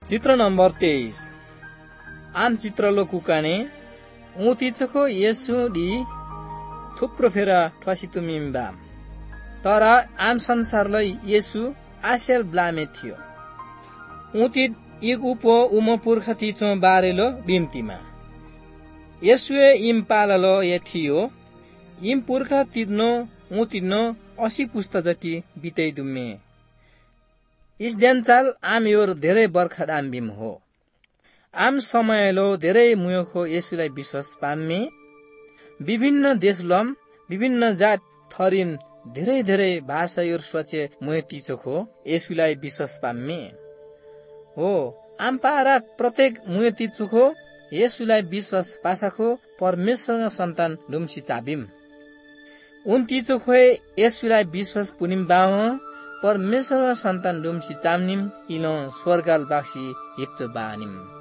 चित्र नम्बर 23 आम चित्रलो कुकाने उतिचको येसु डी थुप्रो फेरा ठसितुमिम्बा तर आम संसारलाई येसु आसेल ब्लामे थियो उति इग उपो उम पुर्खा तिचो बारेलो बिम्तिमा येसुए इम पाललो ये थियो इम पुर्खा तिद्नो उतिनो 80 पुस्ता जति बितै दुम्मे इसदेन्चाल आम योर धेरै बर्खा दाम्बिम हो आम समयलो धेरै मुयोखो येसुलाई विश्वास पाम्मे विभिन्न देशलम विभिन्न जात थरिन धेरै धेरै भाषा योर सोचे मुयतिचोखो येसुलाई विश्वास पाम्मे हो आम पारा प्रत्येक मुयतिचोखो येसुलाई विश्वास पासाखो परमेश्वरको सन्तान दुम्सी चाबिम उन्तिचोखो येसुलाई विश्वास पुनिम बाव परमेश्वरको सन्तान दुम्सी चाम्निम इनो स्वर्गाल बाक्सी हिप्चो बानिम